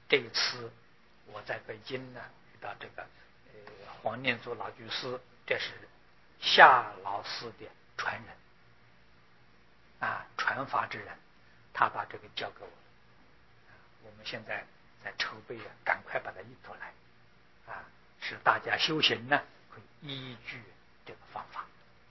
这一次我在北京呢遇到这个黄念祖老居士，这是夏老师的传人传法之人，他把这个交给我了。我们现在在筹备赶快把它印出来使大家修行呢会依据这个方法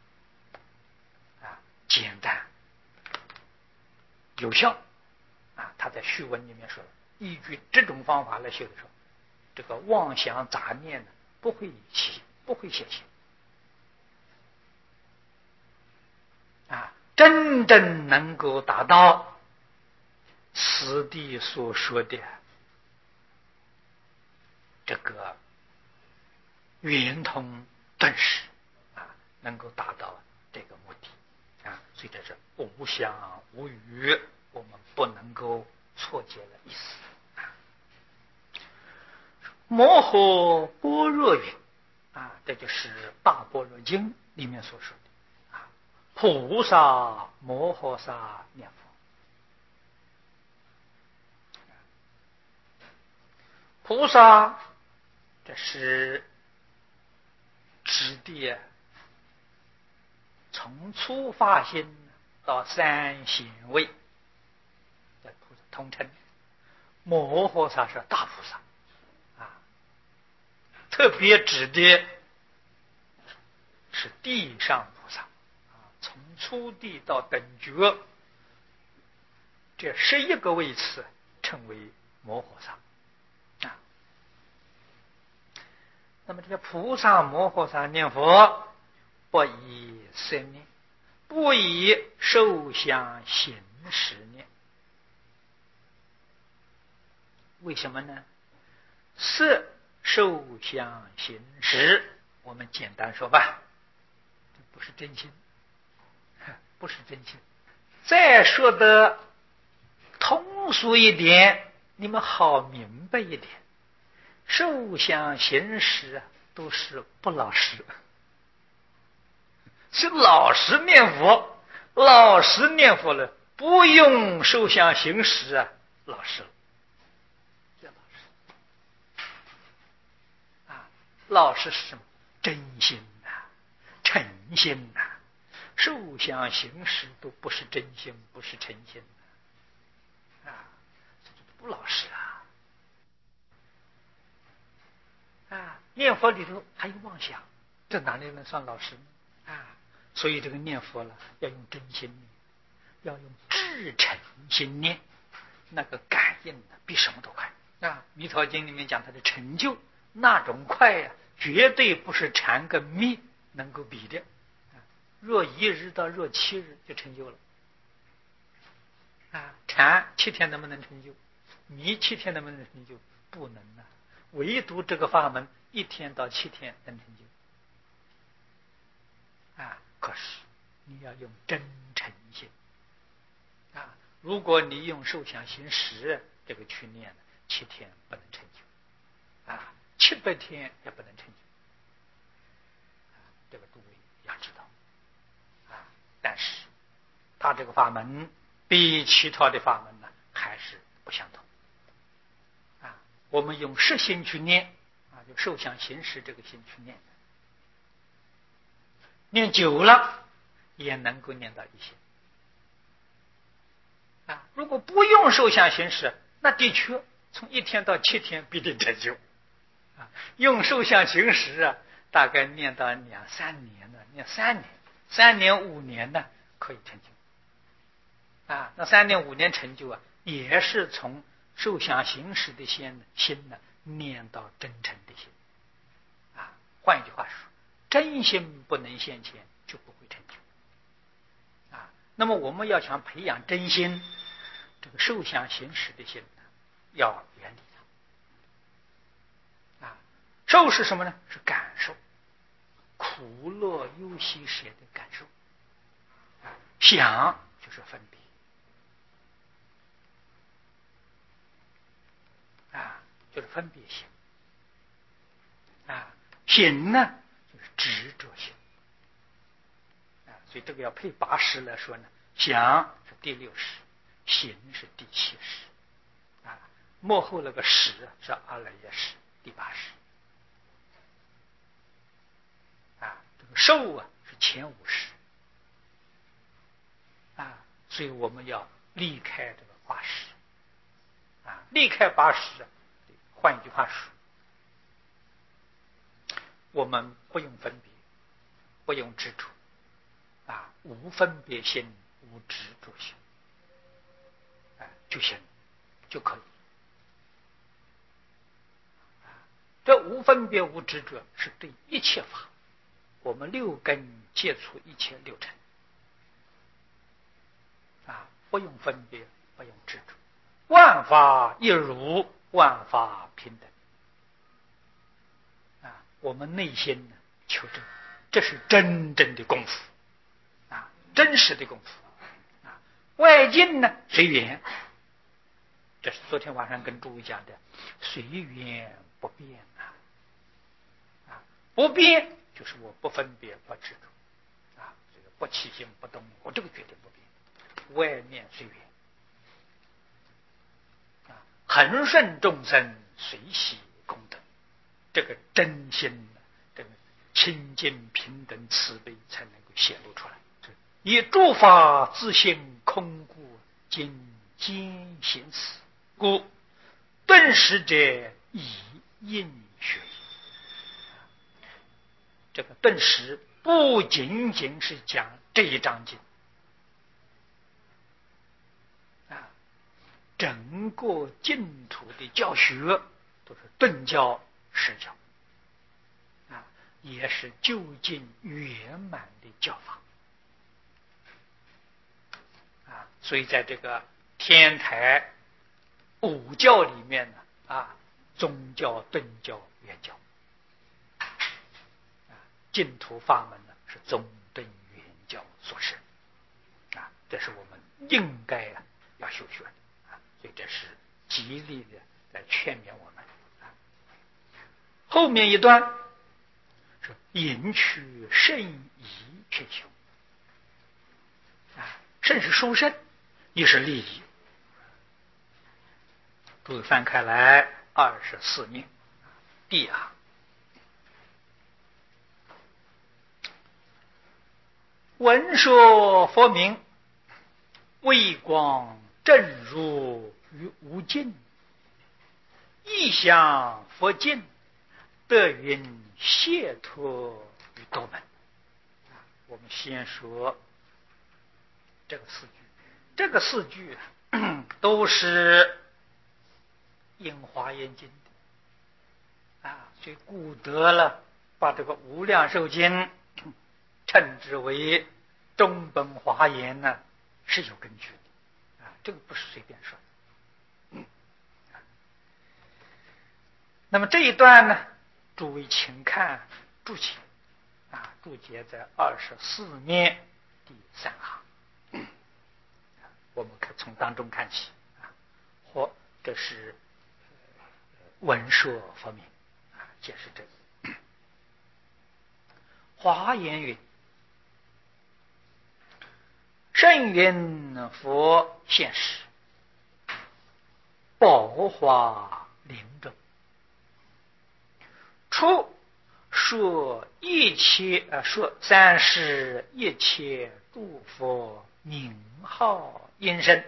简单有效他在序文里面说，依据这种方法来修的时候，这个妄想杂念呢不会显现真正能够达到此地所说的这个圆通顿时能够达到这个目的所以这是无相无语，我们不能够错解了意思。摩诃般若云这就是大般若经里面所说的菩萨摩诃萨念佛。菩萨这是指的从初发心到三显位的菩萨通称，摩诃萨是大菩萨特别指的是地上菩萨从初地到等觉，这11个位次称为摩诃萨那么这个菩萨摩诃萨念佛，不以色念，不以受想行识念。为什么呢？色受想行识，我们简单说吧，这不是真心，不是真心。再说的通俗一点，你们好明白一点，受想行识都是不老实，是老实念佛，老实念佛了，不用受想行识老实了。老实是什么？真心诚心受想行识都不是真心，不是诚心不老实念佛里头还有妄想，这哪里能算老实呢所以这个念佛了要用真心念，要用至诚心念，那个感应比什么都快弥陀经里面讲它的成就，那种快绝对不是禅跟密能够比的若1日到若7日就成就了禅7天能不能成就？密7天能不能成就？不能唯独这个法门1天到7天能成就可是你要用真诚心如果你用受想行识这个去念7天不能成就700天也不能成就这个诸位要知道但是他这个法门比其他的法门还是不相同我们用实心去念就受想行识这个心去念，念久了也能够念到一些如果不用受想行识，那的确从1天到7天必定成就用受想行识大概念到2-3年念3年5年可以成就那3年5年成就也是从受想行识的心念到真诚的心换一句话说，真心不能现前就不会成就那么我们要想培养真心，这个受想行识的心要远离它受是什么呢？是感受，苦乐忧喜舍的感受想就是分别就是分别心行呢就是执着心所以这个要配8识来说呢，想是第6识，行是第7识幕后那个十是阿赖耶识第八识这个受是前五识所以我们要离开这个八识离开八识换一句话说，我们不用分别，不用执着无分别心，无执着心就行，就可以。这无分别无执着是对一切法，我们六根接触一切六尘不用分别，不用执着，万法一如，万法平等我们内心求证，这是真正的功夫真实的功夫外境呢随缘，这是昨天晚上跟诸位讲的，随缘不变不变就是我不分别不执着这个不起心不动，我这个绝对不变。外面随缘恒顺众生，随喜功德，这个真心这个清净平等慈悲才能够显露出来。以诸法自性空故，今见行此，故顿时者以应学。这个顿时不仅仅是讲这一章经整个净土的教学都是顿教实教也是究竟圆满的教法所以在这个天台五教里面呢宗教、顿教、圆教净土法门呢是宗顿圆教所生这是我们应该要修学的所以这是极力的来劝勉我们后面一段是引取圣仪劝修圣是殊胜，亦是利益。诸位翻开来24面第二，闻说佛名，微光正如于无尽，意想佛境，得云解脱于多门。我们先说这个四句，这个四句都是应华严经的所以古德了把这个无量寿经称之为中本华严呢，是有根据的这个不是随便说的那么这一段呢，诸位请看注解注解在24面第3行我们可从当中看起或这是闻说佛名解释这个华严云，圣云佛现时，宝华林中，初说三世一切诸佛名号音声，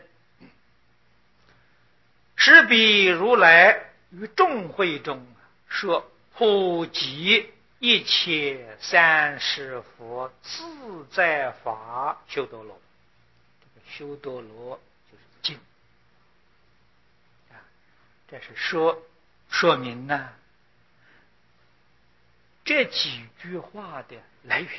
是彼如来于众会中说普及一切三世佛自在法修多罗。这个修多罗就是经这是说明呢这几句话的来源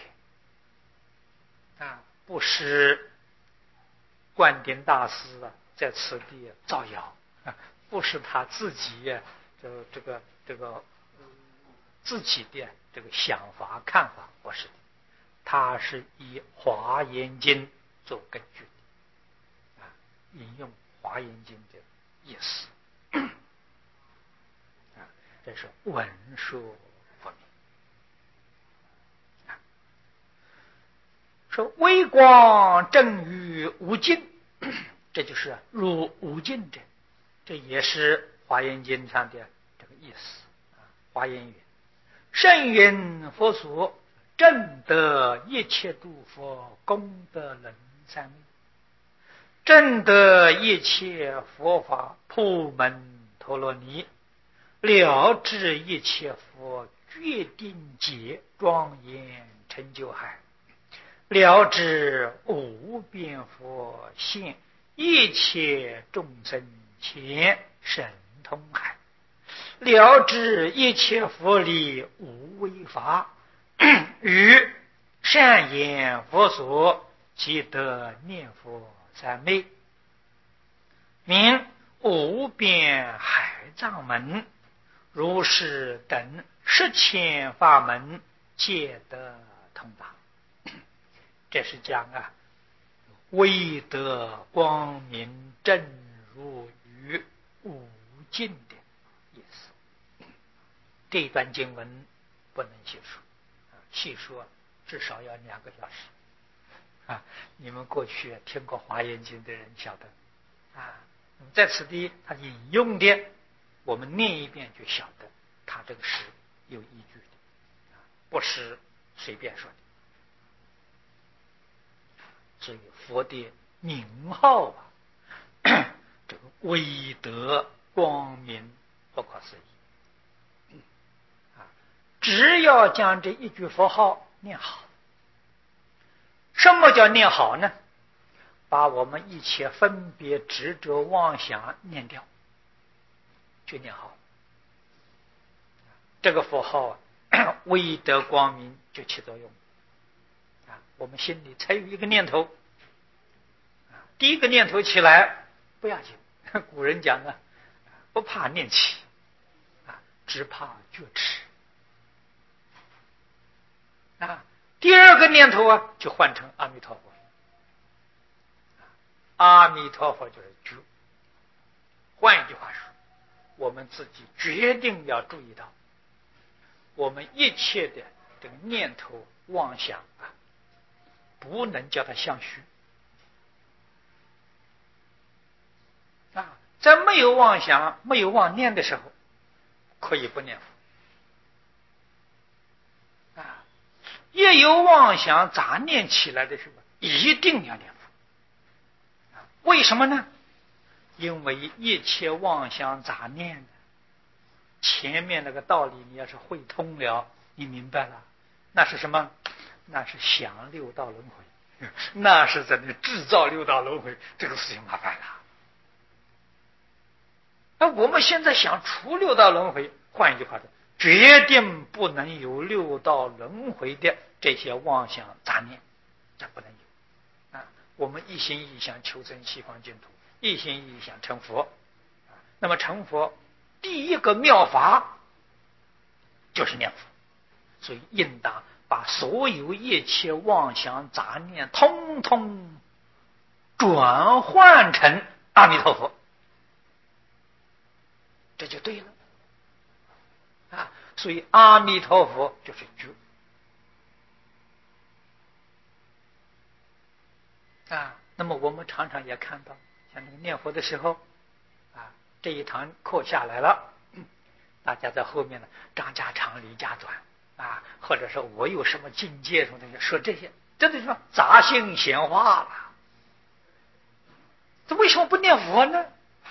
不是灌顶大师在此地造谣不是他自己这个自己的这个想法看法，不是的，他是以华严经做根据的引用华严经的意思这是闻说佛名说微光正于无尽，这就是入无尽者，这也是华严经上的这个意思华严云：圣云佛所，正得一切诸佛功德能三昧，正得一切佛法普门陀罗尼，了知一切佛决定解庄严成就海，了知无边佛现一切众生前神通海，了知一切佛理无为法，与善言佛所，即得念佛三昧，名无边海藏门，如是等十千法门，皆得通达。这是讲唯得光明正如于无尽的意思。这一段经文不能细说，细说至少要2个小时你们过去听过华严经的人晓得在此地他引用的，我们念一遍就晓得他这个是有依据的不是随便说的。所以佛的名号这个威德光明不可思议只要将这一句佛号念好。什么叫念好呢？把我们一切分别执着妄想念掉，就念好。这个佛号威德光明就起作用我们心里才有一个念头第一个念头起来不要紧，古人讲不怕念起只怕觉迟第二个念头就换成阿弥陀佛。阿弥陀佛就是觉。换一句话说，我们自己决定要注意到，我们一切的这个念头妄想不能叫它相续在没有妄想没有妄念的时候可以不念佛一有妄想杂念起来的时候一定要念佛为什么呢？因为一切妄想杂念前面那个道理你要是会通了，你明白了，那是什么？那是想六道轮回，那是在那制造六道轮回，这个事情麻烦了。那我们现在想除六道轮回，换一句话说，决定不能有六道轮回的这些妄想杂念，这不能有我们一心一想求生西方净土，一心一想成佛那么成佛第一个妙法就是念佛，所以应当把所有一切妄想杂念通通转换成阿弥陀佛，这就对了所以阿弥陀佛就是觉那么我们常常也看到，像那个念佛的时候这一堂课下来了，大家在后面呢张家长李家短或者说我有什么境界什么东西说这些，这都是杂性闲话了。这为什么不念佛呢？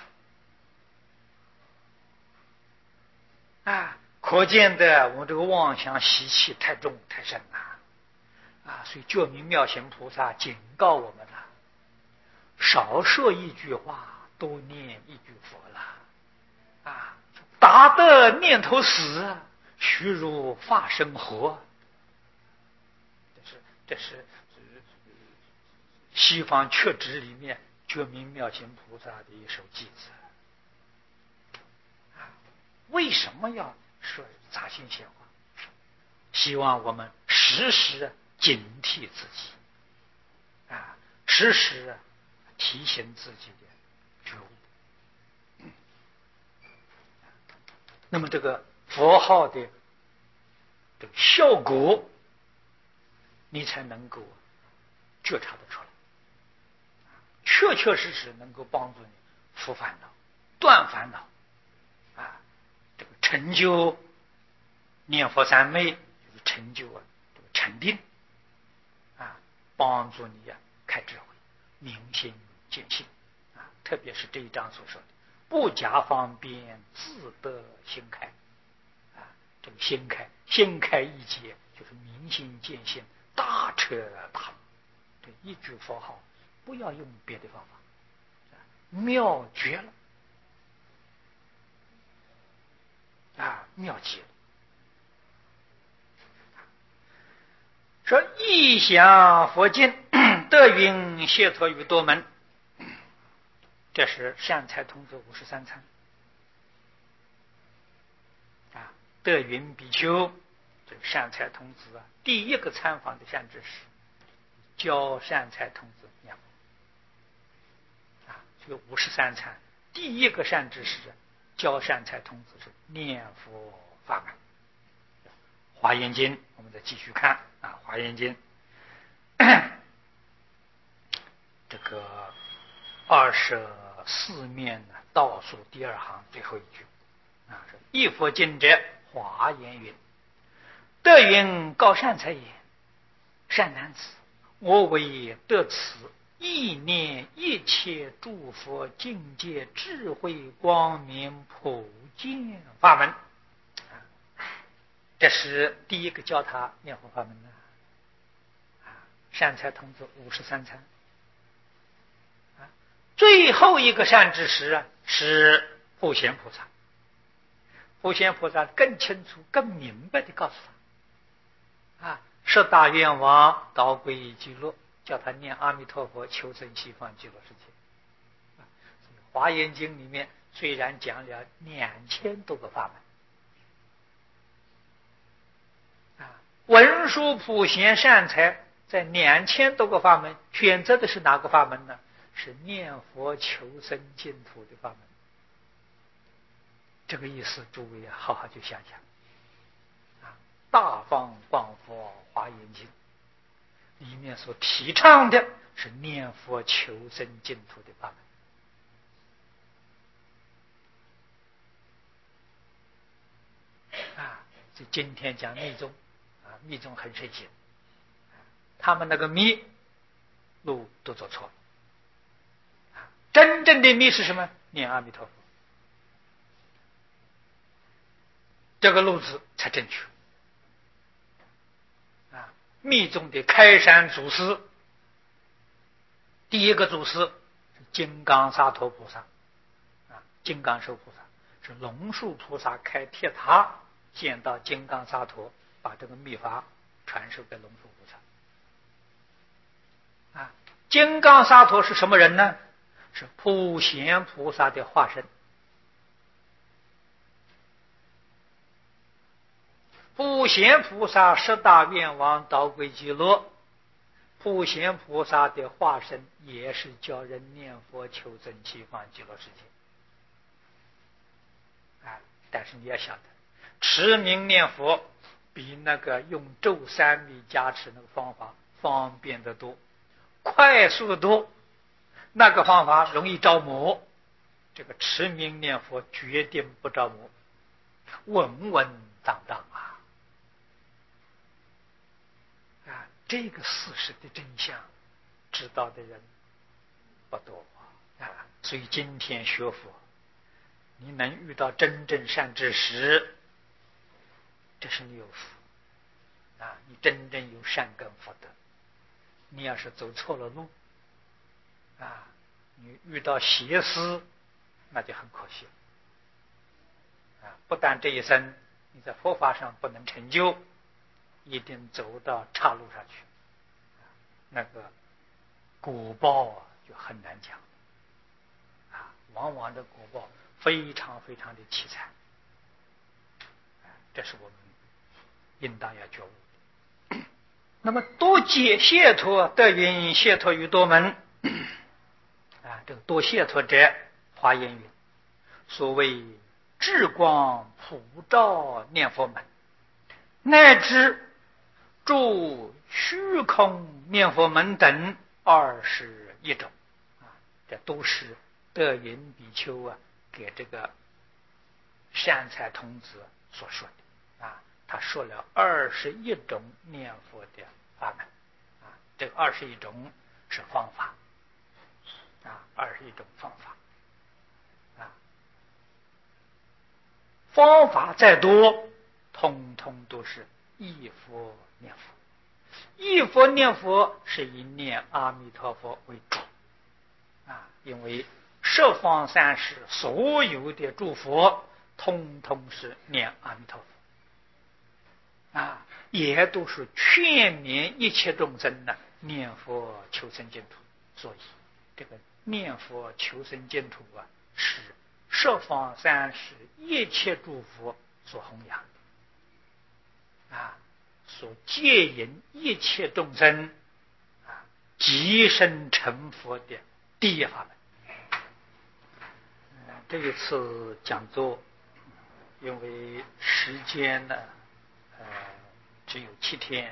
可见的我们这个妄想习气太重太深了所以觉明妙行菩萨警告我们了，少说一句话，多念一句佛了达得念头死，须如法身活。这是西方确指里面觉明妙行菩萨的一首偈子为什么要说杂心闲话？希望我们时时警惕自己时时提醒自己的觉悟那么这个佛号的这个效果你才能够觉察得出来，确确实实能够帮助你除烦恼断烦恼成就念佛三昧，就是成就这个禅定帮助你开智慧，明心见性特别是这一章所说的不假方便，自得心开这个心开意解，就是明心见性，大彻大悟。对，一句佛号，不要用别的方法，妙绝了妙极了。说意想佛经得云解脱于多门，这是善财童子53参得云比丘，这是善财童子第一个参访的善知识，教善财童子念佛这个53参第一个善知识教善财童子是念佛法门。华严经我们再继续看华严经这个24面倒数第二行最后一句是一佛经者华严云，得云高善财也，善男子，我为得此意念一切诸佛境界智慧光明普见法门。这是第一个教他念佛法门善财童子53参最后一个善知识是普贤菩萨。普贤菩萨更清楚更明白的告诉他十大愿望导归极乐，叫他念阿弥陀佛求生西方极乐世界华严经里面虽然讲了2000多个法门文殊普贤善财在2000多个法门选择的是哪个法门呢？是念佛求生净土的法门。这个意思诸位好好去想想大方广佛华严经里面所提倡的是念佛求生净土的法门这今天讲密宗密宗很神奇，他们那个密路都走错了真正的密是什么？念阿弥陀佛，这个路子才正确密宗的开山祖师，第一个祖师是金刚萨埵菩萨金刚手菩萨是龙树菩萨开铁塔见到金刚萨埵，把这个秘法传授给龙树菩萨金刚萨埵是什么人呢？是普贤菩萨的化身。普贤菩萨十大愿望导归极乐，普贤菩萨的化身也是教人念佛求生西方极乐世界但是你要晓得，持名念佛比那个用咒三密加持那个方法方便得多，快速得多。那个方法容易着魔，这个持名念佛决定不着魔，稳稳当当这个事实的真相知道的人不多所以今天学佛，你能遇到真正善知识，这是你有福你真正有善根福德。你要是走错了路你遇到邪师，那就很可惜不但这一生你在佛法上不能成就，一定走到岔路上去，那个果报就很难讲往往的果报非常非常的凄惨这是我们应当要觉悟的。那么多解解脱得云解脱于多门这个多解脱者华严云，所谓智光普照念佛门，乃至诸虚空念佛门等21种这都是德云比丘给这个善财童子所说的他说了21种念佛的法门这个21种是方法21种方法方法再多，通通都是忆佛念佛。忆佛念佛是以念阿弥陀佛为主因为十方三世所有的诸佛通通是念阿弥陀佛也都是劝勉一切众生念佛求生净土。所以这个念佛求生净土是十方三世一切诸佛所弘扬的所接引一切众生即生成佛的第一法门。这一次讲座因为时间呢只有7天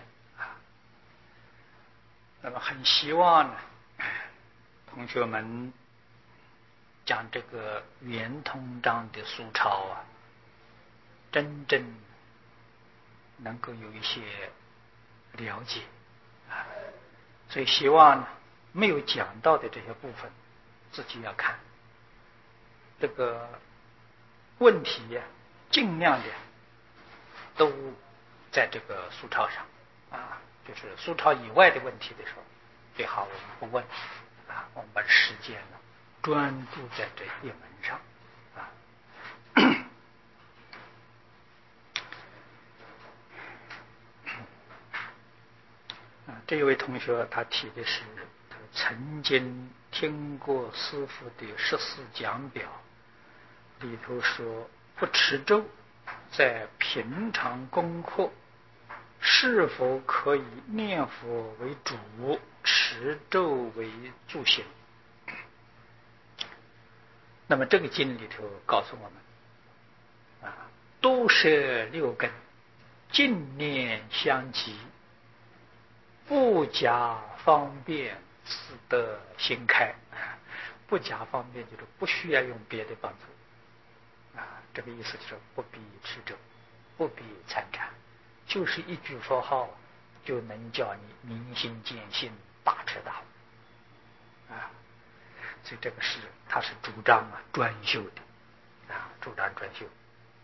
那么很希望呢同学们将这个圆通章的书抄真正能够有一些了解所以希望呢没有讲到的这些部分自己要看这个问题尽量的都在这个书抄上就是书抄以外的问题的时候最好我们不问我们把时间专注在这一门上这一位同学他提的是曾经听过师父的14讲表里头说不持咒在平常功课是否可以念佛为主持咒为助行。那么这个经里头告诉我们多摄6根净念相继不假方便自得心开不假方便就是不需要用别的帮助这个意思就是不必持咒不必参禅就是一句佛号就能叫你明心见性大彻大悟所以这个是他是主张专修的主张专修。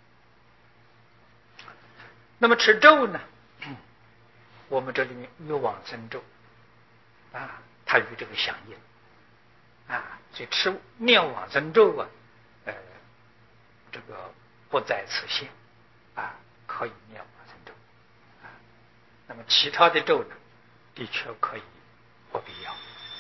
那么持咒呢我们这里面有往生咒它与这个相应所以念往生咒这个不在此限可以念往生咒那么其他的咒呢的确可以不必要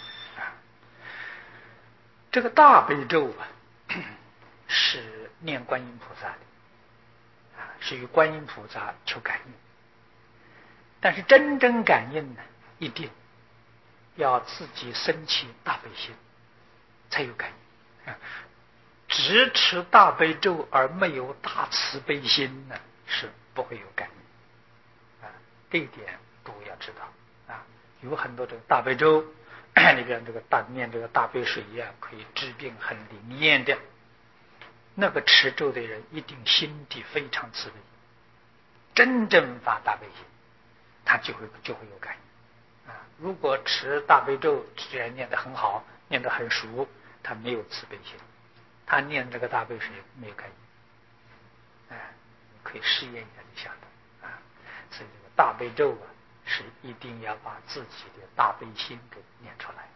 这个大悲咒是念观音菩萨的是与观音菩萨求感应，但是真正感应呢一定要自己升起大悲心才有感应只持大悲咒而没有大慈悲心呢是不会有感应这一点各位要知道有很多这个大悲咒里边这个念这个大悲水可以治病很灵验的，那个持咒的人一定心地非常慈悲，真正发大悲心他就会有感应如果持大悲咒虽然念得很好念得很熟，他没有慈悲心，他念这个大悲水没有感应可以试验一下就晓得所以这个大悲咒是一定要把自己的大悲心给念出来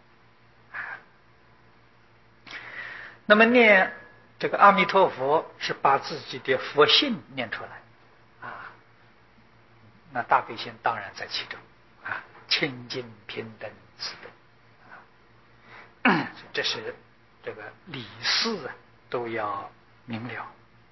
那么念这个阿弥陀佛是把自己的佛性念出来那大悲心当然在其中清净平等慈悲这是这个理事都要明了。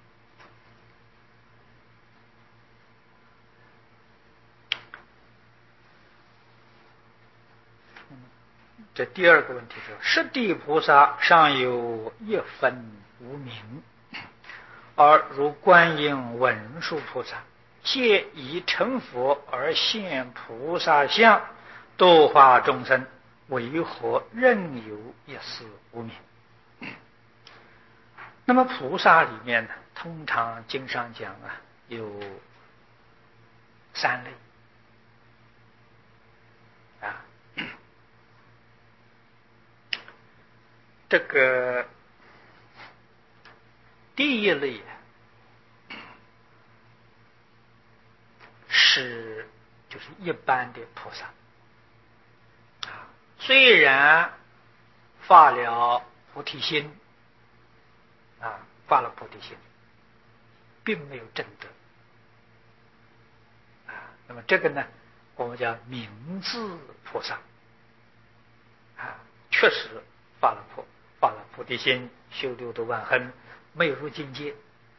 这第二个问题是十地菩萨尚有一分无名，而如观音文殊菩萨皆以成佛而现菩萨相度化众生，为何仍有一丝无名？ 那么菩萨里面呢，通常经上讲有3类这个第一类就是一般的菩萨虽然发了菩提心发了菩提心，并没有证得那么这个呢，我们叫明字菩萨确实发了菩提心，修六度万行，没有入境界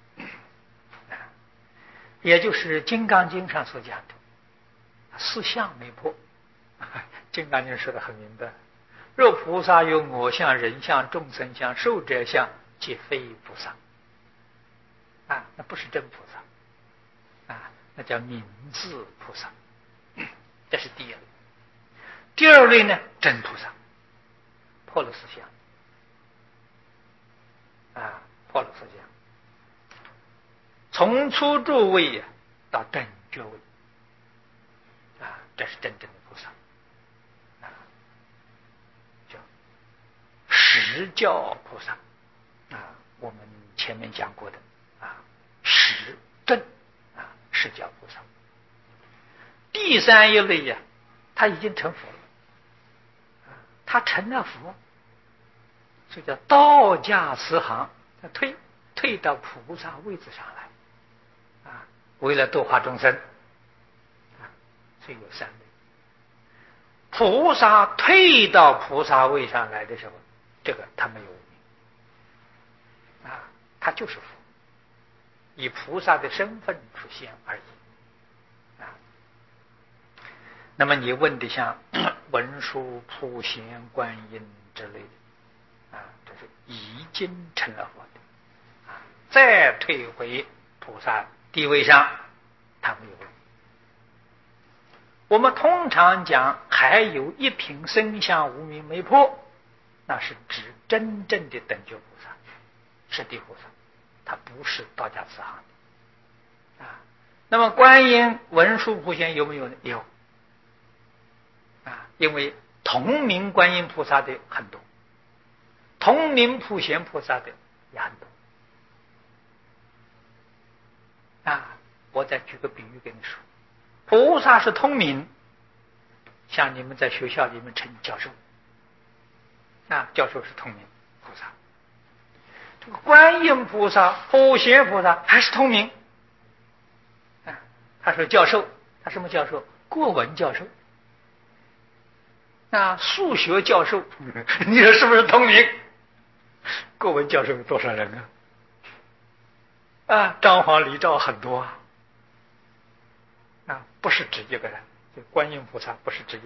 也就是《金刚经》上所讲的4相没破。金刚经说得很明白，若菩萨有我相、人相、众生相、寿者相，即非菩萨那不是真菩萨那叫明字菩萨。这是第一类。第二类呢，真菩萨破了4相破了4相，从初住位到等觉位这是真正的菩萨叫实教菩萨我们前面讲过的实证实教菩萨。第三一类他已经成佛了他成了佛，所以叫道驾慈航，退到菩萨位置上来为了度化众生所以有3类。菩萨退到菩萨位上来的时候，这个他没有无明他就是佛，以菩萨的身份出现而已那么你问的像文殊、普贤、观音之类的这是已经成了佛的再退回菩萨地位上，他没有。我们通常讲还有一品生相无明没破，那是指真正的等觉菩萨、实地菩萨，他不是道家慈航的那么观音、文殊、普贤有没有呢？有因为同名观音菩萨的很多，同名普贤菩萨的也很多我再举个比喻跟你说，菩萨是通名，像你们在学校里面称教授教授是通名菩萨。这个观音菩萨、普贤菩萨还是通名他是教授，他什么教授？国文教授数学教授你说是不是通名？国文教授有多少人张皇李赵很多不是指一个人，观音菩萨不是指